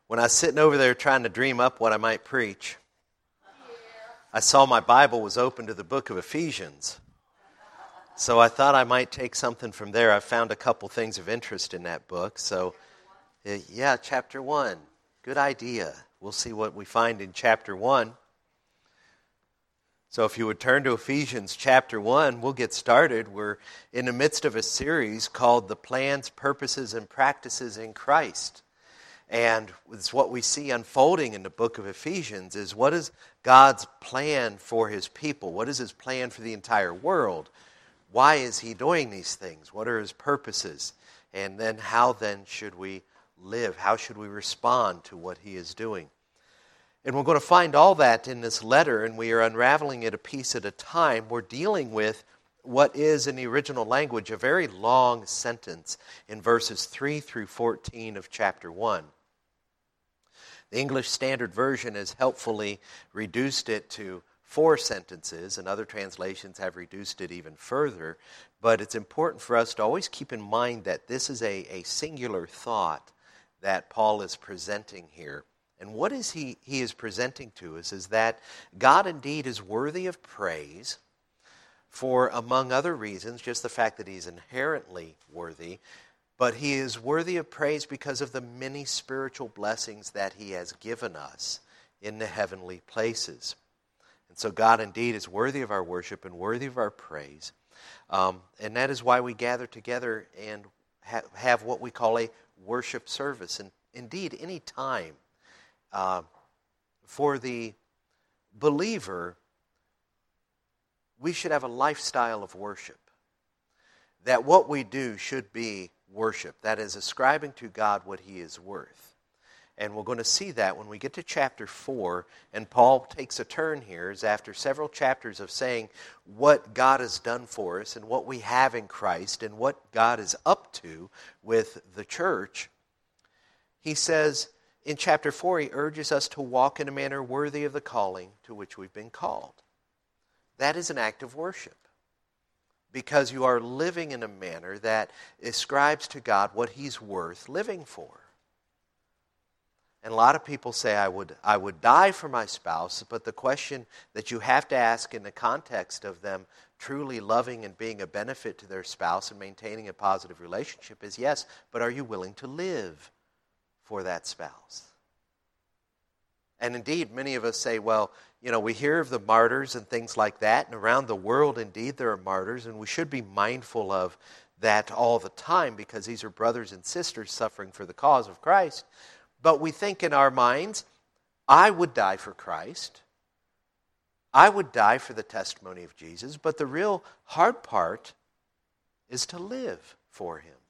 When I was sitting over there trying to dream up what I might preach, I saw my Bible was open to the book of Ephesians. So I thought I might take something from there. I found a couple things of interest in that book. So, chapter 1. Good idea. We'll see what we find in chapter 1. So if you would turn to Ephesians chapter 1, we'll get started. We're in the midst of a series called The Plans, Purposes, and Practices in Christ. And it's what we see unfolding in the book of Ephesians is what is God's plan for His people? What is His plan for the entire world? Why is He doing these things? What are His purposes? And then how then should we live? How should we respond to what He is doing? And we're going to find all that in this letter, and we are unraveling it a piece at a time. We're dealing with what is, in the original language, a very long sentence in verses 3 through 14 of chapter 1. The English Standard Version has helpfully reduced it to 4 sentences, and other translations have reduced it even further. But it's important for us to always keep in mind that this is a singular thought that Paul is presenting here. And what is he is presenting to us is that God indeed is worthy of praise for, among other reasons, just the fact that He's inherently worthy, but He is worthy of praise because of the many spiritual blessings that He has given us in the heavenly places. And so God indeed is worthy of our worship and worthy of our praise. And that is why we gather together and have what we call a worship service. And indeed, any time for the believer, we should have a lifestyle of worship. That what we do should be worship. That is, ascribing to God what He is worth. And we're going to see that when we get to chapter 4, and Paul takes a turn here, is after several chapters of saying what God has done for us and what we have in Christ and what God is up to with the church. He says, in chapter 4, he urges us to walk in a manner worthy of the calling to which we've been called. That is an act of worship, because you are living in a manner that ascribes to God what He's worth living for. And a lot of people say, I would die for my spouse, but the question that you have to ask in the context of them truly loving and being a benefit to their spouse and maintaining a positive relationship is, yes, but are you willing to live for that spouse? And indeed, many of us say, well, we hear of the martyrs and things like that, and around the world, indeed, there are martyrs, and we should be mindful of that all the time, because these are brothers and sisters suffering for the cause of Christ. But we think in our minds, I would die for Christ. I would die for the testimony of Jesus, but the real hard part is to live for Him.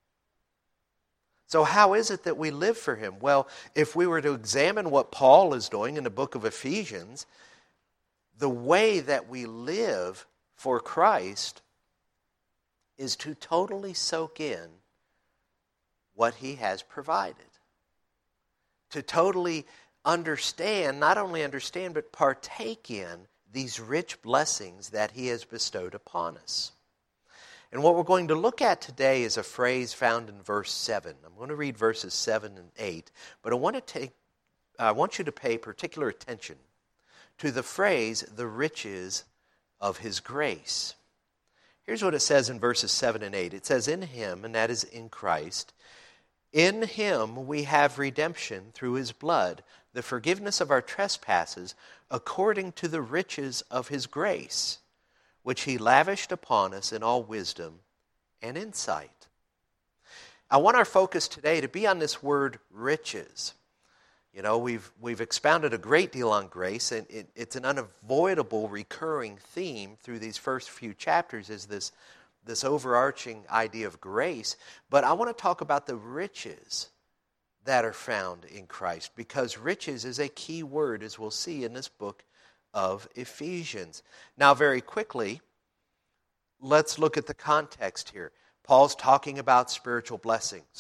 So how is it that we live for Him? Well, if we were to examine what Paul is doing in the book of Ephesians, the way that we live for Christ is to totally soak in what He has provided. To totally understand, not only understand, but partake in these rich blessings that He has bestowed upon us. And what we're going to look at today is a phrase found in verse 7. I'm going to read verses 7 and 8, but I want you to pay particular attention to the phrase, the riches of His grace. Here's what it says in verses 7 and 8. It says, in Him, and that is in Christ, in Him we have redemption through His blood, the forgiveness of our trespasses, according to the riches of His grace, which He lavished upon us in all wisdom and insight. I want our focus today to be on this word riches. We've expounded a great deal on grace, and it's an unavoidable recurring theme through these first few chapters is this overarching idea of grace. But I want to talk about the riches that are found in Christ, because riches is a key word, as we'll see in this book of Ephesians. Now, very quickly, let's look at the context here. Paul's talking about spiritual blessings.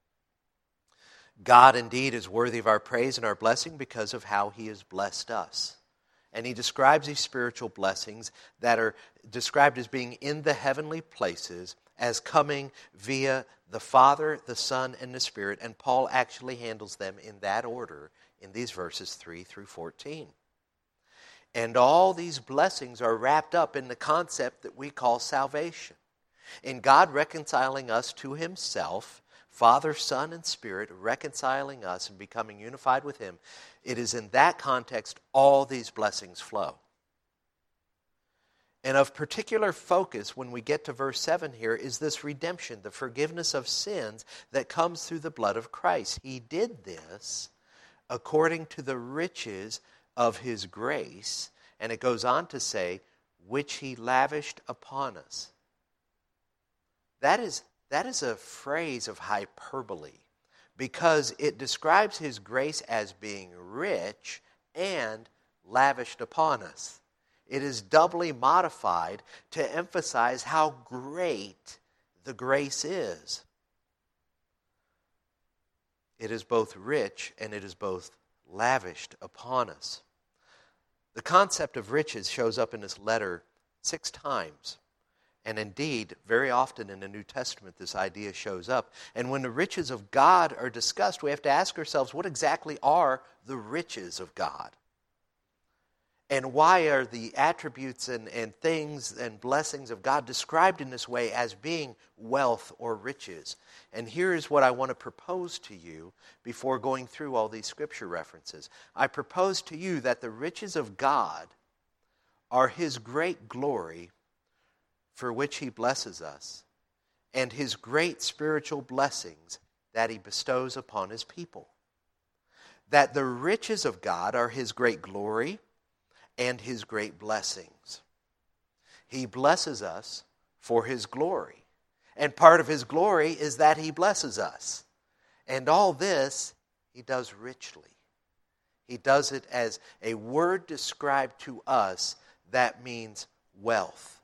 God indeed is worthy of our praise and our blessing because of how He has blessed us. And he describes these spiritual blessings that are described as being in the heavenly places as coming via the Father, the Son, and the Spirit, and Paul actually handles them in that order in these verses 3 through 14. And all these blessings are wrapped up in the concept that we call salvation. In God reconciling us to Himself, Father, Son, and Spirit reconciling us and becoming unified with Him, it is in that context all these blessings flow. And of particular focus when we get to verse 7 here is this redemption, the forgiveness of sins that comes through the blood of Christ. He did this according to the riches of His grace, and it goes on to say, which He lavished upon us. That is a phrase of hyperbole because it describes His grace as being rich and lavished upon us. It is doubly modified to emphasize how great the grace is. It is both rich and it is both lavished upon us. The concept of riches shows up in this letter 6 times. And indeed, very often in the New Testament, this idea shows up. And when the riches of God are discussed, we have to ask ourselves, what exactly are the riches of God? And why are the attributes and things and blessings of God described in this way as being wealth or riches? And here is what I want to propose to you before going through all these scripture references. I propose to you that the riches of God are His great glory for which He blesses us, and His great spiritual blessings that He bestows upon His people. That the riches of God are His great glory and His great blessings. He blesses us for His glory. And part of His glory is that He blesses us. And all this He does richly. He does it as a word described to us that means wealth.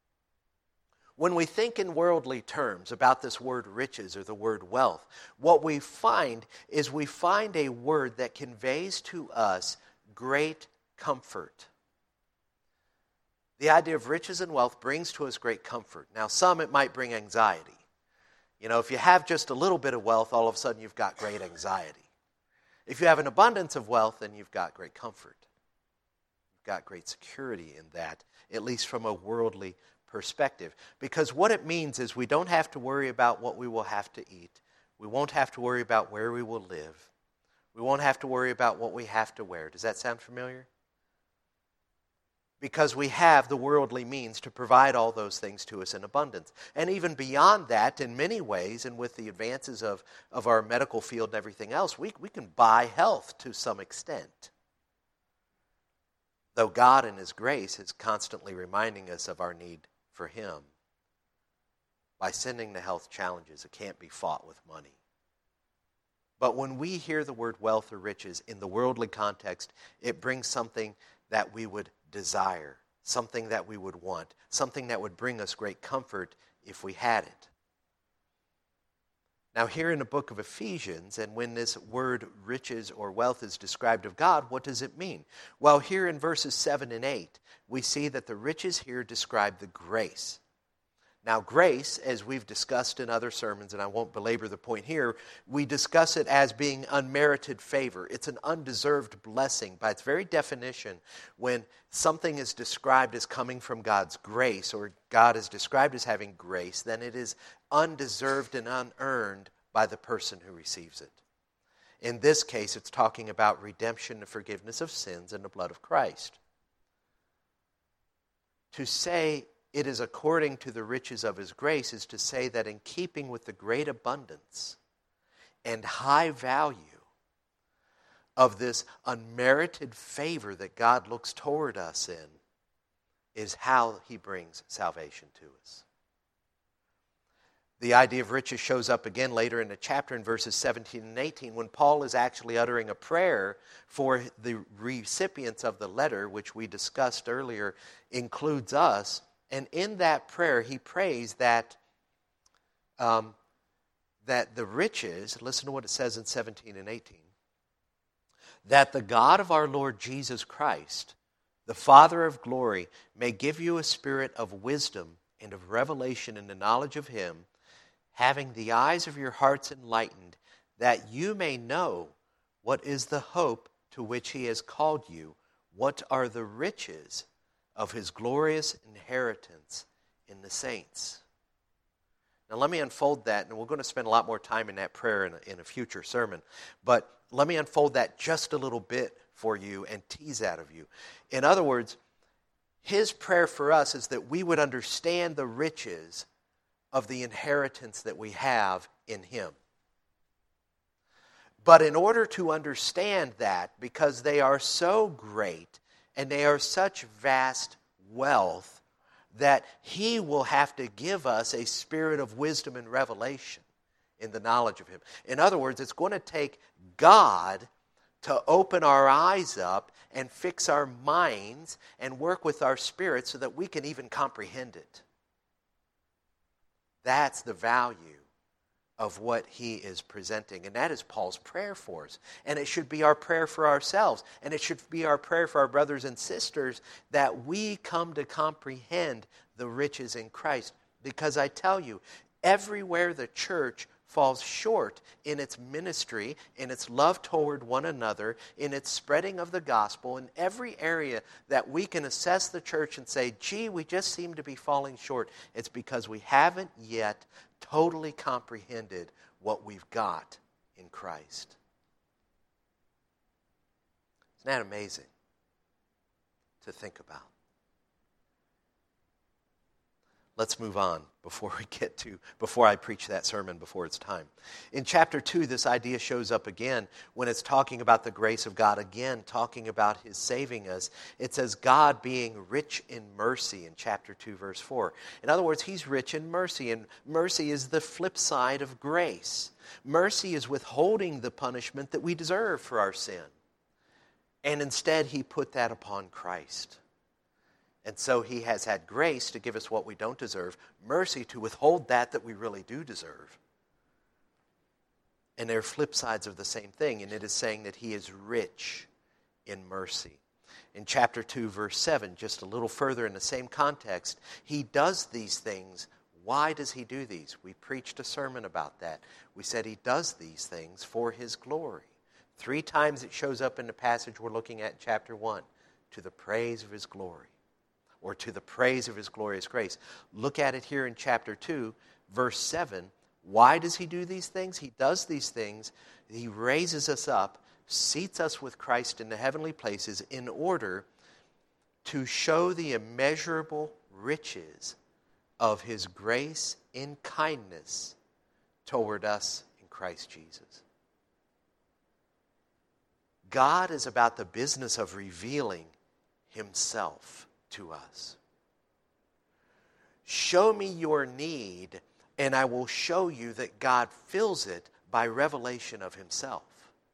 When we think in worldly terms about this word riches or the word wealth, what we find is we find a word that conveys to us great comfort. The idea of riches and wealth brings to us great comfort. Now, some it might bring anxiety. You know, if you have just a little bit of wealth, all of a sudden you've got great anxiety. If you have an abundance of wealth, then you've got great comfort. You've got great security in that, at least from a worldly perspective. Because what it means is we don't have to worry about what we will have to eat. We won't have to worry about where we will live. We won't have to worry about what we have to wear. Does that sound familiar? Because we have the worldly means to provide all those things to us in abundance. And even beyond that, in many ways, and with the advances of our medical field and everything else, we can buy health to some extent. Though God in His grace is constantly reminding us of our need for Him by sending the health challenges that can't be fought with money. But when we hear the word wealth or riches in the worldly context, it brings something that we would desire, something that we would want, something that would bring us great comfort if we had it. Now here in the book of Ephesians, and when this word riches or wealth is described of God, what does it mean? Well, here in verses 7 and 8, we see that the riches here describe the grace. Now grace, as we've discussed in other sermons, and I won't belabor the point here, we discuss it as being unmerited favor. It's an undeserved blessing. By its very definition, when something is described as coming from God's grace, or God is described as having grace, then it is undeserved and unearned by the person who receives it. In this case, it's talking about redemption and forgiveness of sins in the blood of Christ. To say it is according to the riches of His grace is to say that in keeping with the great abundance and high value of this unmerited favor that God looks toward us in is how He brings salvation to us. The idea of riches shows up again later in the chapter in verses 17 and 18 when Paul is actually uttering a prayer for the recipients of the letter, which we discussed earlier, includes us. And in that prayer, he prays that the riches, listen to what it says in 17 and 18, that the God of our Lord Jesus Christ, the Father of glory, may give you a spirit of wisdom and of revelation in the knowledge of him, having the eyes of your hearts enlightened, that you may know what is the hope to which he has called you, what are the riches of his glorious inheritance in the saints. Now let me unfold that, and we're going to spend a lot more time in that prayer in a future sermon, but let me unfold that just a little bit for you and tease that of you. In other words, his prayer for us is that we would understand the riches of the inheritance that we have in him. But in order to understand that, because they are so great and they are such vast wealth, that he will have to give us a spirit of wisdom and revelation in the knowledge of him. In other words, it's going to take God to open our eyes up and fix our minds and work with our spirits so that we can even comprehend it. That's the value of what he is presenting. And that is Paul's prayer for us. And it should be our prayer for ourselves. And it should be our prayer for our brothers and sisters that we come to comprehend the riches in Christ. Because I tell you, everywhere the church falls short in its ministry, in its love toward one another, in its spreading of the gospel, in every area that we can assess the church and say, gee, we just seem to be falling short, it's because we haven't yet totally comprehended what we've got in Christ. Isn't that amazing to think about? Let's move on before I preach that sermon before it's time. In chapter 2, this idea shows up again when it's talking about the grace of God, again talking about his saving us. It says God being rich in mercy in chapter 2, verse 4. In other words, he's rich in mercy, and mercy is the flip side of grace. Mercy is withholding the punishment that we deserve for our sin. And instead, he put that upon Christ. And so he has had grace to give us what we don't deserve, mercy to withhold that we really do deserve. And they're flip sides of the same thing, and it is saying that he is rich in mercy. In chapter 2, verse 7, just a little further in the same context, he does these things. Why does he do these? We preached a sermon about that. We said he does these things for his glory. 3 times it shows up in the passage we're looking at in chapter 1, to the praise of his glory, or to the praise of his glorious grace. Look at it here in chapter 2, verse 7. Why does he do these things? He does these things. He raises us up, seats us with Christ in the heavenly places in order to show the immeasurable riches of his grace in kindness toward us in Christ Jesus. God is about the business of revealing himself to us. Show me your need, and I will show you that God fills it by revelation of himself.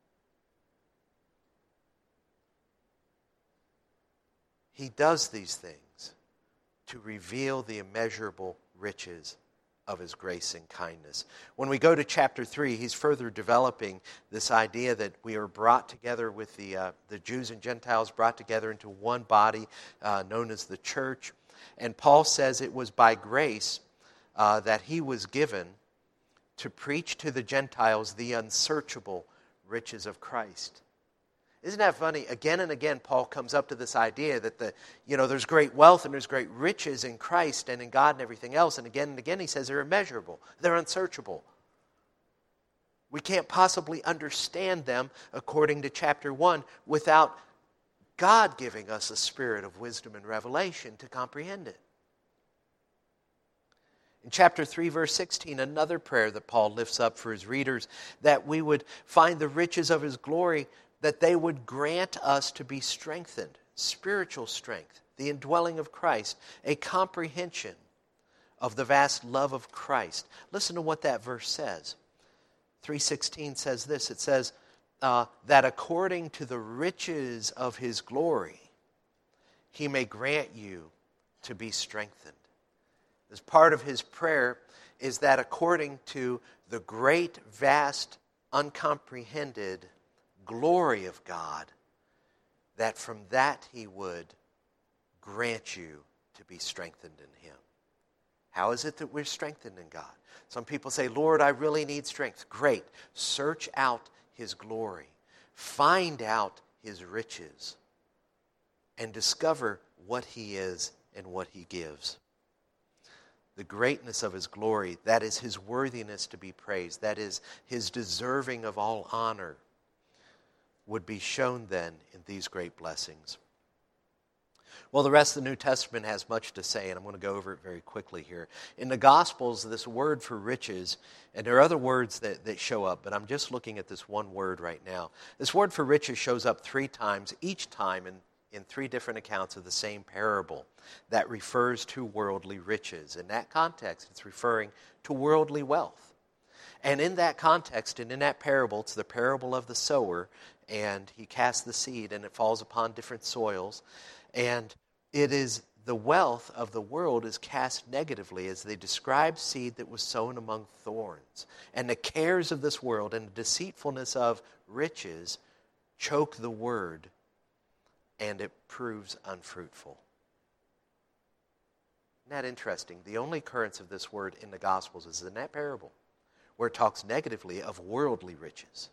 He does these things to reveal the immeasurable riches of his grace and kindness. When we go to chapter 3, he's further developing this idea that we are brought together with the Jews and Gentiles, brought together into one body known as the church. And Paul says it was by grace that he was given to preach to the Gentiles the unsearchable riches of Christ. Isn't that funny? Again and again, Paul comes up to this idea that there's great wealth and there's great riches in Christ and in God and everything else. And again, he says they're immeasurable. They're unsearchable. We can't possibly understand them, according to chapter 1, without God giving us a spirit of wisdom and revelation to comprehend it. In chapter 3, verse 16, another prayer that Paul lifts up for his readers, that we would find the riches of his glory, that they would grant us to be strengthened, spiritual strength, the indwelling of Christ, a comprehension of the vast love of Christ. Listen to what that verse says. 3:16 says this. It says that according to the riches of his glory, he may grant you to be strengthened. As part of his prayer is that according to the great, vast, uncomprehended glory of God, that from that he would grant you to be strengthened in him. How is it that we're strengthened in God? Some people say, Lord, I really need strength. Great. Search out His glory. Find out His riches. And discover what He is and what He gives. The greatness of His glory, that is His worthiness to be praised, that is His deserving of all honor, would be shown then in these great blessings. Well, the rest of the New Testament has much to say, and I'm going to go over it very quickly here. In the Gospels, this word for riches, and there are other words that show up, but I'm just looking at this one word right now. This word for riches shows up 3 times, each time in 3 different accounts of the same parable that refers to worldly riches. In that context, it's referring to worldly wealth. And in that context, and in that parable, it's the parable of the sower, and he casts the seed, and it falls upon different soils. And it is the wealth of the world is cast negatively as they describe seed that was sown among thorns. And the cares of this world and the deceitfulness of riches choke the word, and it proves unfruitful. Isn't that interesting? The only occurrence of this word in the Gospels is in that parable, where it talks negatively of worldly riches,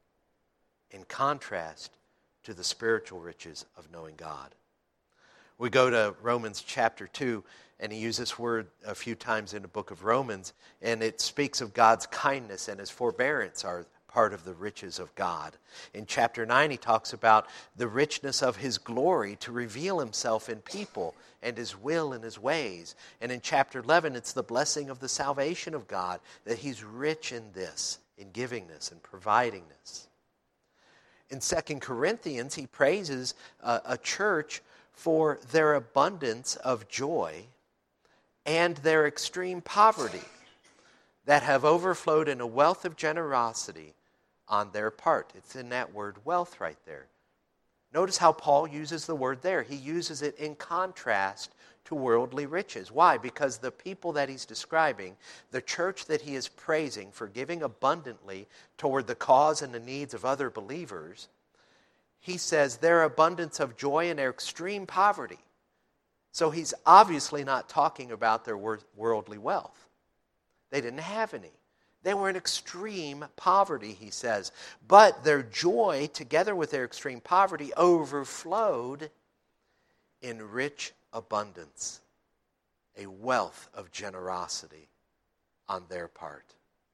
in contrast to the spiritual riches of knowing God. We go to Romans chapter 2, and he uses this word a few times in the book of Romans, and it speaks of God's kindness and His forbearance are part of the riches of God. In chapter 9, he talks about the richness of His glory to reveal Himself in people and His will and His ways. And in chapter 11, it's the blessing of the salvation of God, that He's rich in this, in giving this and providing this. In 2 Corinthians, he praises a church for their abundance of joy and their extreme poverty that have overflowed in a wealth of generosity on their part. It's in that word wealth right there. Notice how Paul uses the word there. He uses it in contrast to worldly riches. Why? Because the people that he's describing, the church that he is praising for giving abundantly toward the cause and the needs of other believers, he says their abundance of joy and their extreme poverty. So he's obviously not talking about their worldly wealth. They didn't have any. They were in extreme poverty, he says. But their joy, together with their extreme poverty, overflowed in rich abundance, a wealth of generosity on their part.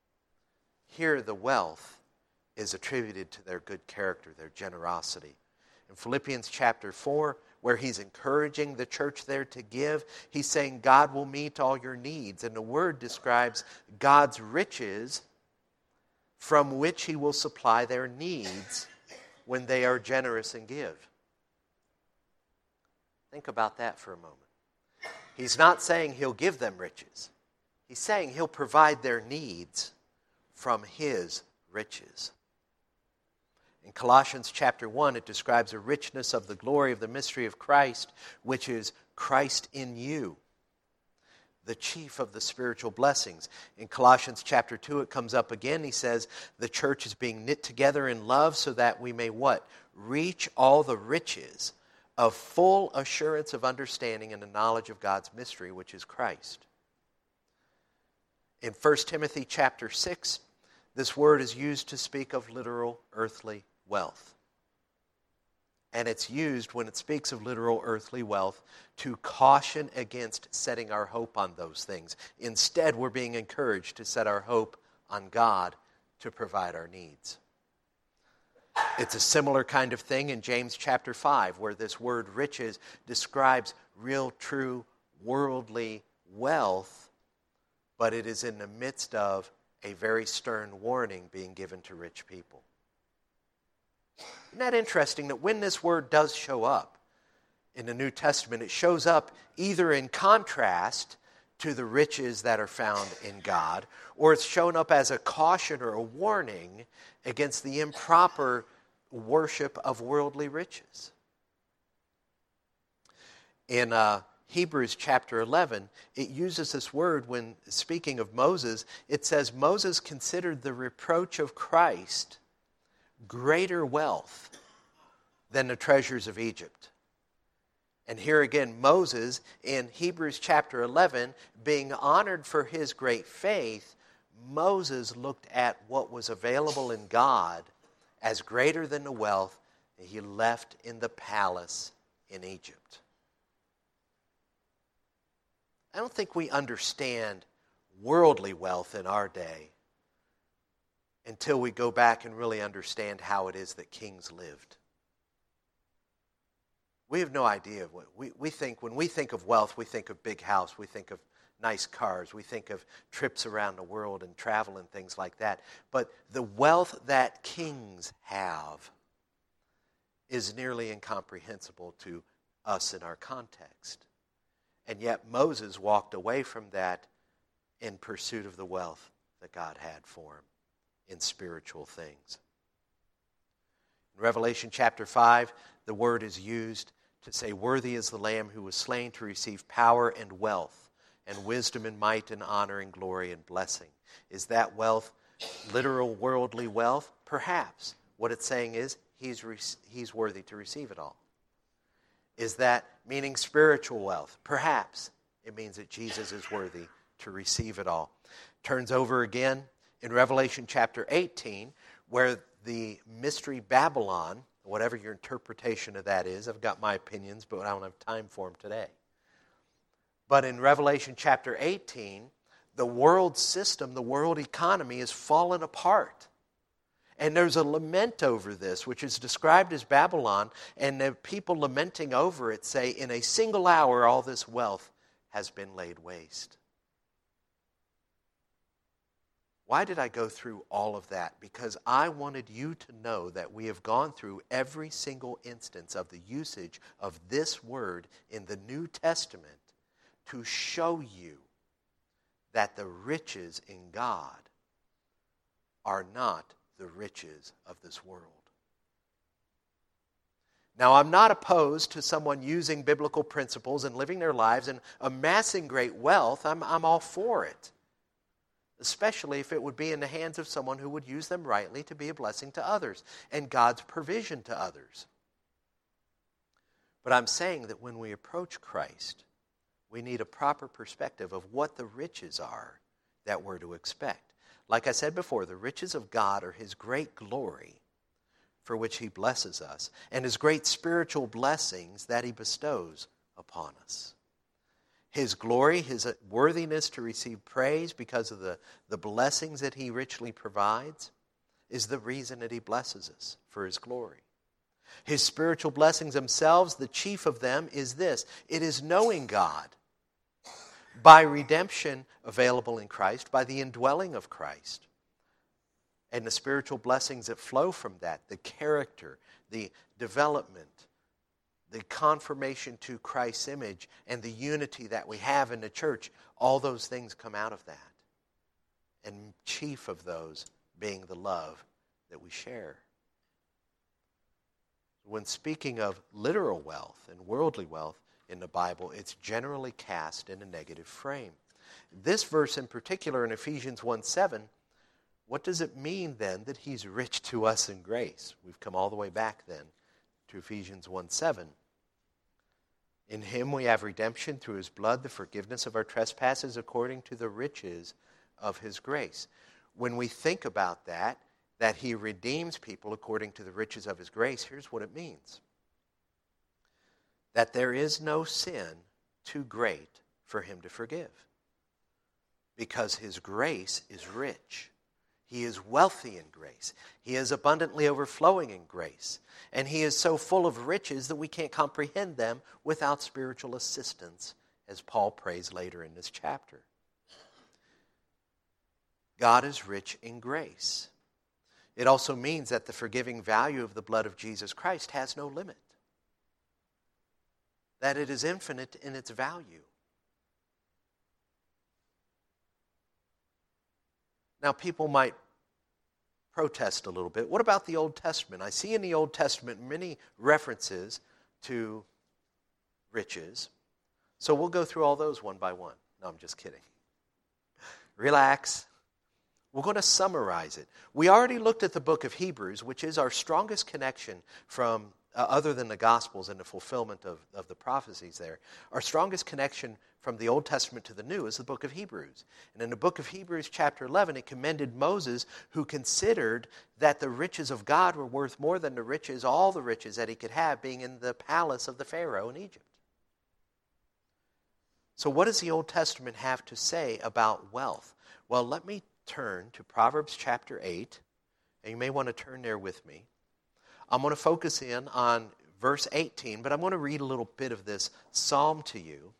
Here the wealth is attributed to their good character, their generosity. In Philippians chapter 4, where he's encouraging the church there to give, he's saying God will meet all your needs. And the word describes God's riches from which He will supply their needs when they are generous and give. Think about that for a moment. He's not saying He'll give them riches. He's saying He'll provide their needs from His riches. In Colossians chapter 1, it describes a richness of the glory of the mystery of Christ, which is Christ in you, the chief of the spiritual blessings. In Colossians chapter 2, it comes up again. He says, the church is being knit together in love so that we may what? Reach all the riches of full assurance of understanding and the knowledge of God's mystery, which is Christ. In 1 Timothy chapter 6, this word is used to speak of literal earthly wealth. And it's used when it speaks of literal earthly wealth to caution against setting our hope on those things. Instead, we're being encouraged to set our hope on God to provide our needs. It's a similar kind of thing in James chapter 5, where this word riches describes real, true, worldly wealth, but it is in the midst of a very stern warning being given to rich people. Isn't that interesting that when this word does show up in the New Testament, it shows up either in contrast to the riches that are found in God, or it's shown up as a caution or a warning against the improper worship of worldly riches. In Hebrews chapter 11, it uses this word when speaking of Moses. It says Moses considered the reproach of Christ greater wealth than the treasures of Egypt. And here again, Moses, in Hebrews chapter 11, being honored for his great faith, Moses looked at what was available in God as greater than the wealth that he left in the palace in Egypt. I don't think we understand worldly wealth in our day until we go back and really understand how it is that kings lived. We have no idea what we think. When we think of wealth, we think of big house, we think of nice cars, we think of trips around the world and travel and things like that. But the wealth that kings have is nearly incomprehensible to us in our context. And yet Moses walked away from that in pursuit of the wealth that God had for him in spiritual things. In Revelation chapter 5, the word is used to say, "Worthy is the Lamb who was slain to receive power and wealth, and wisdom and might and honor and glory and blessing." Is that wealth literal worldly wealth? Perhaps. What it's saying is he's worthy to receive it all. Is that meaning spiritual wealth? Perhaps. It means that Jesus is worthy to receive it all. Turns over again in Revelation chapter 18, where the mystery Babylon, whatever your interpretation of that is, I've got my opinions, but I don't have time for them today. But in Revelation chapter 18, the world system, the world economy is fallen apart. And there's a lament over this, which is described as Babylon, and the people lamenting over it say, in a single hour all this wealth has been laid waste. Why did I go through all of that? Because I wanted you to know that we have gone through every single instance of the usage of this word in the New Testament to show you that the riches in God are not the riches of this world. Now, I'm not opposed to someone using biblical principles and living their lives and amassing great wealth. I'm all for it, especially if it would be in the hands of someone who would use them rightly to be a blessing to others and God's provision to others. But I'm saying that when we approach Christ, we need a proper perspective of what the riches are that we're to expect. Like I said before, the riches of God are His great glory for which He blesses us, and His great spiritual blessings that He bestows upon us. His glory, His worthiness to receive praise because of the blessings that He richly provides, is the reason that He blesses us for His glory. His spiritual blessings themselves, the chief of them is this: it is knowing God by redemption available in Christ, by the indwelling of Christ, and the spiritual blessings that flow from that, the character, the development, the conformation to Christ's image, and the unity that we have in the church. All those things come out of that. And chief of those being the love that we share. When speaking of literal wealth and worldly wealth in the Bible, it's generally cast in a negative frame. This verse in particular in Ephesians 1:7, what does it mean then that He's rich to us in grace? We've come all the way back then to Ephesians 1:7. In Him we have redemption through His blood, the forgiveness of our trespasses according to the riches of His grace. When we think about that He redeems people according to the riches of His grace, here's what it means. That there is no sin too great for Him to forgive. Because His grace is rich. He is wealthy in grace. He is abundantly overflowing in grace. And He is so full of riches that we can't comprehend them without spiritual assistance, as Paul prays later in this chapter. God is rich in grace. It also means that the forgiving value of the blood of Jesus Christ has no limit. That it is infinite in its value. Now, people might protest a little bit. What about the Old Testament? I see in the Old Testament many references to riches. So we'll go through all those one by one. No, I'm just kidding. Relax. We're going to summarize it. We already looked at the book of Hebrews, which is our strongest connection from other than the Gospels and the fulfillment of the prophecies there, our strongest connection from the Old Testament to the New is the book of Hebrews. And in the book of Hebrews chapter 11, it commended Moses, who considered that the riches of God were worth more than all the riches that he could have, being in the palace of the Pharaoh in Egypt. So what does the Old Testament have to say about wealth? Well, let me turn to Proverbs chapter 8, and you may want to turn there with me. I'm going to focus in on verse 18, but I'm going to read a little bit of this psalm to you.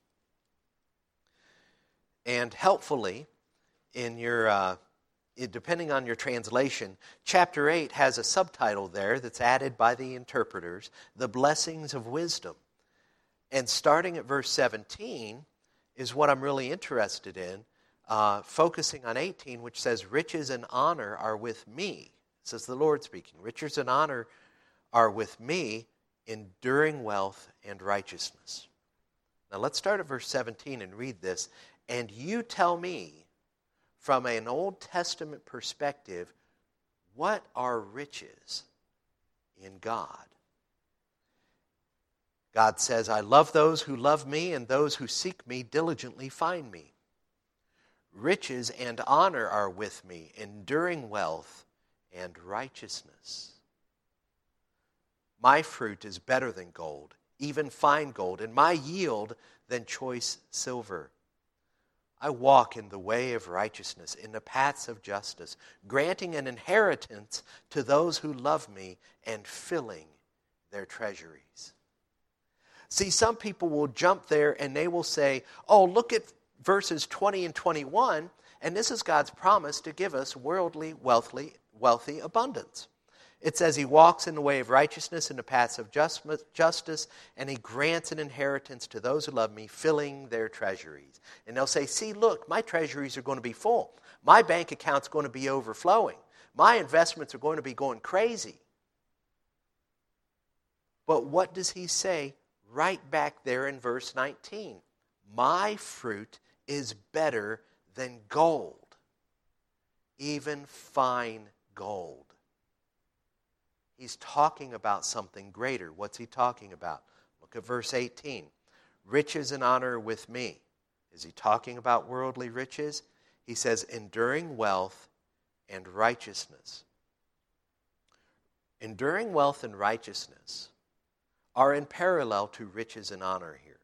And helpfully, in your depending on your translation, chapter 8 has a subtitle there that's added by the interpreters, The Blessings of Wisdom. And starting at verse 17 is what I'm really interested in, focusing on 18, which says, riches and honor are with me. This is the Lord speaking. Riches and honor are with me, enduring wealth and righteousness. Now let's start at verse 17 and read this. And you tell me, from an Old Testament perspective, what are riches in God? God says, I love those who love me, and those who seek me diligently find me. Riches and honor are with me, enduring wealth and righteousness. My fruit is better than gold, even fine gold, and my yield than choice silver. I walk in the way of righteousness, in the paths of justice, granting an inheritance to those who love me and filling their treasuries. See, some people will jump there and they will say, oh, look at verses 20 and 21, and this is God's promise to give us worldly, wealthy abundance. It says he walks in the way of righteousness in the paths of justice, and he grants an inheritance to those who love me, filling their treasuries. And they'll say, see, look, my treasuries are going to be full. My bank account's going to be overflowing. My investments are going to be going crazy. But what does he say right back there in verse 19? My fruit is better than gold, even fine gold. He's talking about something greater. What's he talking about? Look at verse 18. Riches and honor are with me. Is he talking about worldly riches? He says, enduring wealth and righteousness. Enduring wealth and righteousness are in parallel to riches and honor here.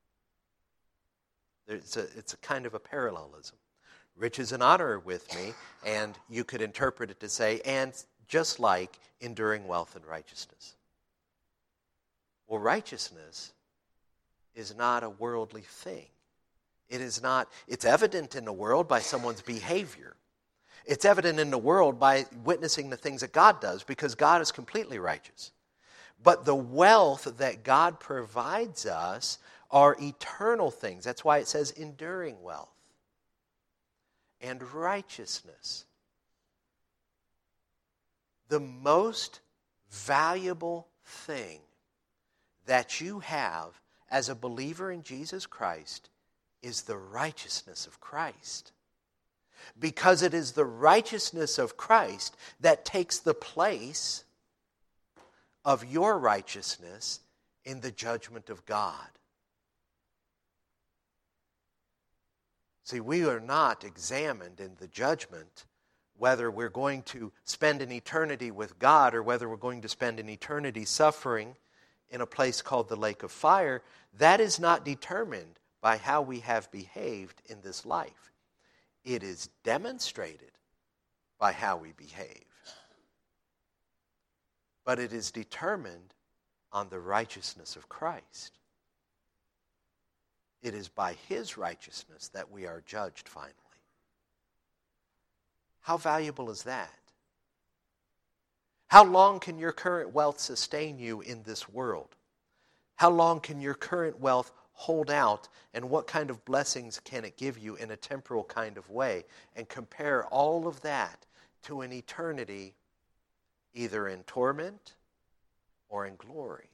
It's a kind of a parallelism. Riches and honor are with me, and you could interpret it to say, and just like enduring wealth and righteousness. Well, righteousness is not a worldly thing. It's evident in the world by someone's behavior. It's evident in the world by witnessing the things that God does, because God is completely righteous. But the wealth that God provides us are eternal things. That's why it says enduring wealth and righteousness. The most valuable thing that you have as a believer in Jesus Christ is the righteousness of Christ. Because it is the righteousness of Christ that takes the place of your righteousness in the judgment of God. See, we are not examined in the judgment whether we're going to spend an eternity with God or whether we're going to spend an eternity suffering in a place called the lake of fire. That is not determined by how we have behaved in this life. It is demonstrated by how we behave. But it is determined on the righteousness of Christ. It is by his righteousness that we are judged finally. How valuable is that? How long can your current wealth sustain you in this world? How long can your current wealth hold out, and what kind of blessings can it give you in a temporal kind of way? And compare all of that to an eternity either in torment or in glory.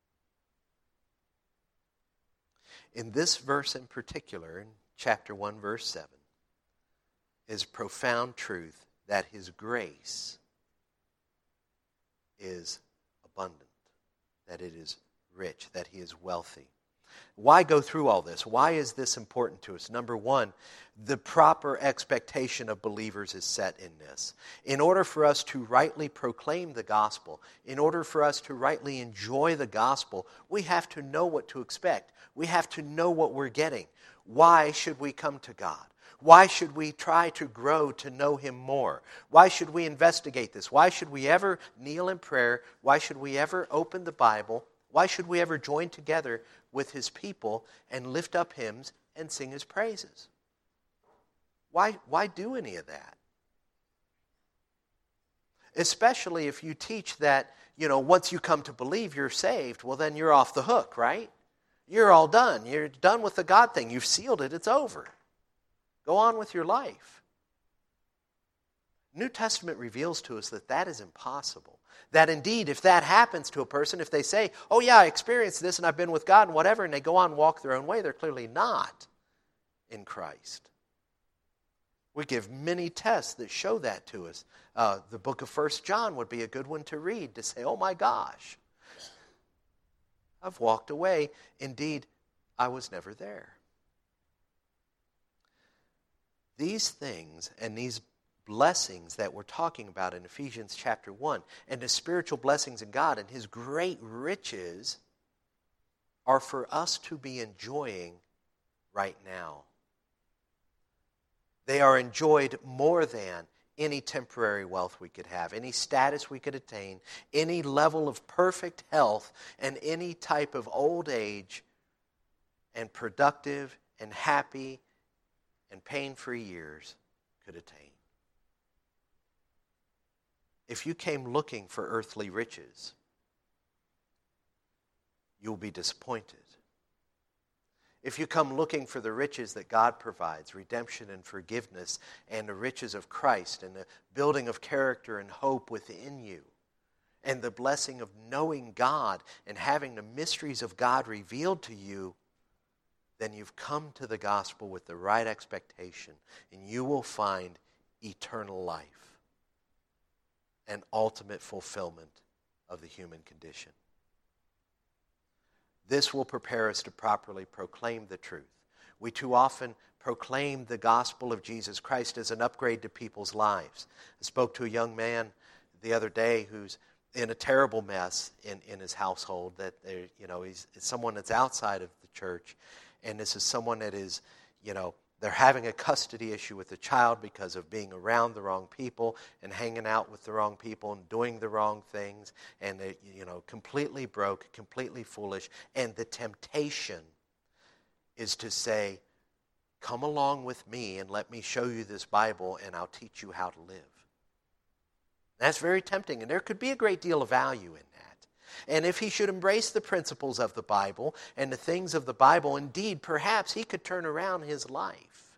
In this verse in particular, in chapter 1, verse 7, is profound truth that his grace is abundant, that it is rich, that he is wealthy. Why go through all this? Why is this important to us? Number one, the proper expectation of believers is set in this. In order for us to rightly proclaim the gospel, in order for us to rightly enjoy the gospel, we have to know what to expect. We have to know what we're getting. Why should we come to God? Why should we try to grow to know him more? Why should we investigate this? Why should we ever kneel in prayer? Why should we ever open the Bible? Why should we ever join together with his people and lift up hymns and sing his praises? Why do any of that? Especially if you teach that, once you come to believe you're saved, well then you're off the hook, right? You're all done. You're done with the God thing. You've sealed it. It's over. Go on with your life. New Testament reveals to us that is impossible. That indeed, if that happens to a person, if they say, oh yeah, I experienced this and I've been with God and whatever, and they go on and walk their own way, they're clearly not in Christ. We give many tests that show that to us. The book of 1 John would be a good one to read to say, oh my gosh, I've walked away. Indeed, I was never there. These things and these blessings that we're talking about in Ephesians chapter 1 and the spiritual blessings in God and his great riches are for us to be enjoying right now. They are enjoyed more than any temporary wealth we could have, any status we could attain, any level of perfect health, and any type of old age and productive and happy and pain-free years could attain. If you came looking for earthly riches, you'll be disappointed. If you come looking for the riches that God provides, redemption and forgiveness, and the riches of Christ, and the building of character and hope within you, and the blessing of knowing God and having the mysteries of God revealed to you, then you've come to the gospel with the right expectation, and you will find eternal life and ultimate fulfillment of the human condition. This will prepare us to properly proclaim the truth. We too often proclaim the gospel of Jesus Christ as an upgrade to people's lives. I spoke to a young man the other day who's in a terrible mess in his household. That he's someone that's outside of the church, and this is someone that is, they're having a custody issue with the child because of being around the wrong people and hanging out with the wrong people and doing the wrong things, and they, completely broke, completely foolish. And the temptation is to say, come along with me and let me show you this Bible and I'll teach you how to live. That's very tempting, and there could be a great deal of value in that. And if he should embrace the principles of the Bible and the things of the Bible, indeed, perhaps he could turn around his life.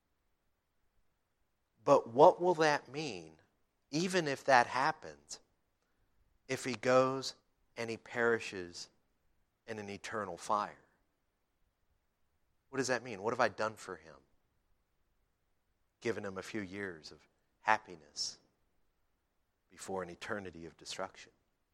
But what will that mean, even if that happens, if he goes and he perishes in an eternal fire? What does that mean? What have I done for him? Given him a few years of happiness before an eternity of destruction.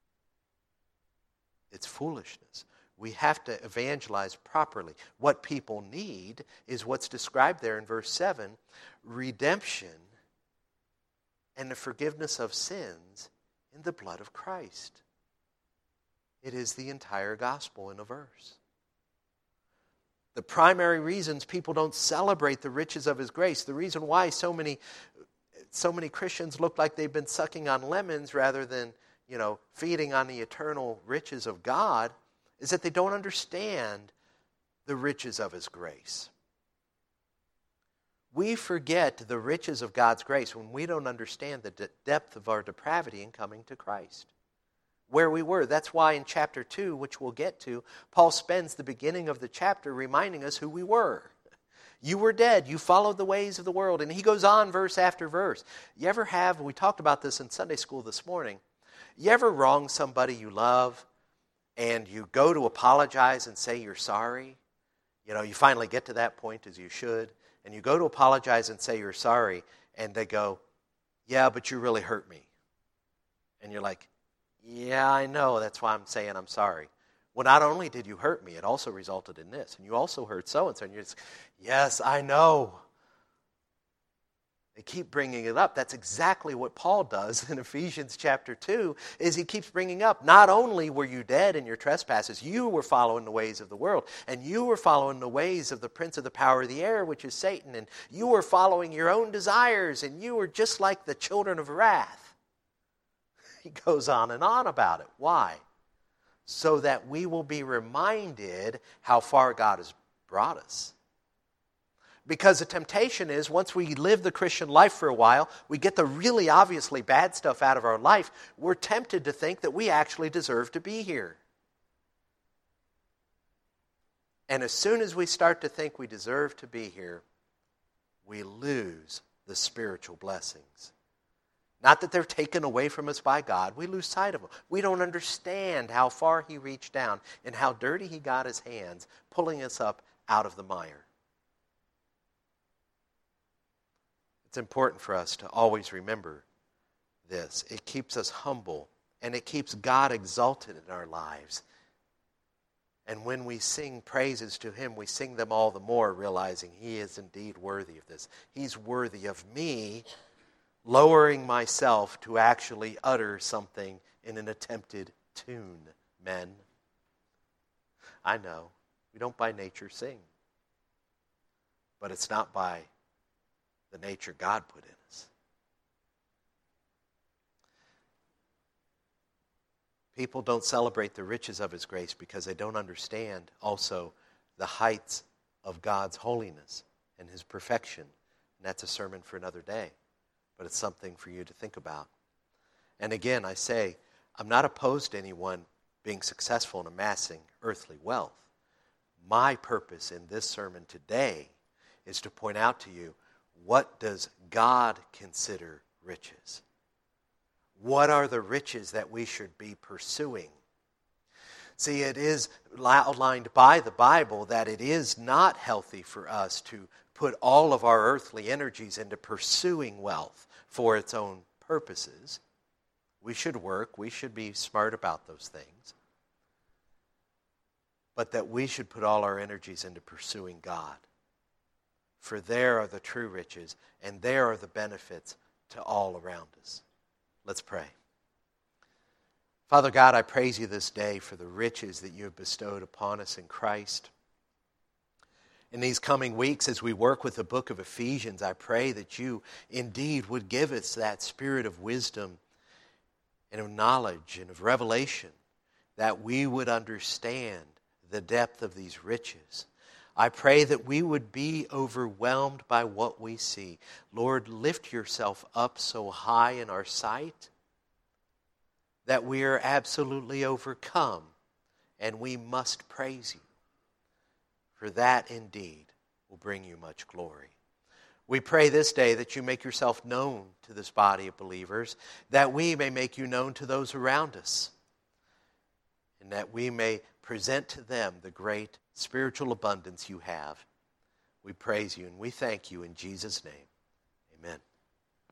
It's foolishness. We have to evangelize properly. What people need is what's described there in verse 7, redemption and the forgiveness of sins in the blood of Christ. It is the entire gospel in a verse. The primary reasons people don't celebrate the riches of his grace, the reason why so many Christians look like they've been sucking on lemons rather than feeding on the eternal riches of God, is that they don't understand the riches of his grace. We forget the riches of God's grace when we don't understand the depth of our depravity in coming to Christ. Where we were. That's why in chapter 2, which we'll get to, Paul spends the beginning of the chapter reminding us who we were. You were dead. You followed the ways of the world. And he goes on verse after verse. You ever have, we talked about this in Sunday school this morning, you ever wrong somebody you love and you go to apologize and say you're sorry? You finally get to that point, as you should, and you go to apologize and say you're sorry, and they go, yeah, but you really hurt me. And you're like, Yeah, I know. That's why I'm saying I'm sorry. Well, not only did you hurt me, it also resulted in this. And you also hurt so-and-so. And you're just, yes, I know. They keep bringing it up. That's exactly what Paul does in Ephesians chapter 2, is he keeps bringing up, not only were you dead in your trespasses, you were following the ways of the world, and you were following the ways of the prince of the power of the air, which is Satan, and you were following your own desires, and you were just like the children of wrath. He goes on and on about it. Why? So that we will be reminded how far God has brought us. Because the temptation is, once we live the Christian life for a while, we get the really obviously bad stuff out of our life, we're tempted to think that we actually deserve to be here. And as soon as we start to think we deserve to be here, we lose the spiritual blessings. Not that they're taken away from us by God. We lose sight of them. We don't understand how far He reached down and how dirty He got His hands, pulling us up out of the mire. It's important for us to always remember this. It keeps us humble, and it keeps God exalted in our lives. And when we sing praises to Him, we sing them all the more, realizing He is indeed worthy of this. He's worthy of me lowering myself to actually utter something in an attempted tune, men. I know, we don't by nature sing. But it's not by the nature God put in us. People don't celebrate the riches of His grace because they don't understand also the heights of God's holiness and His perfection. And that's a sermon for another day. But it's something for you to think about. And again, I say, I'm not opposed to anyone being successful in amassing earthly wealth. My purpose in this sermon today is to point out to you, what does God consider riches? What are the riches that we should be pursuing? See, it is outlined by the Bible that it is not healthy for us to put all of our earthly energies into pursuing wealth for its own purposes. We should work, we should be smart about those things. But that we should put all our energies into pursuing God. For there are the true riches, and there are the benefits to all around us. Let's pray. Father God, I praise You this day for the riches that You have bestowed upon us in Christ. In these coming weeks, as we work with the book of Ephesians, I pray that You indeed would give us that spirit of wisdom and of knowledge and of revelation, that we would understand the depth of these riches. I pray that we would be overwhelmed by what we see. Lord, lift Yourself up so high in our sight that we are absolutely overcome, and we must praise You. For that indeed will bring You much glory. We pray this day that You make Yourself known to this body of believers, that we may make You known to those around us, and that we may present to them the great spiritual abundance You have. We praise You and we thank You in Jesus' name. Amen.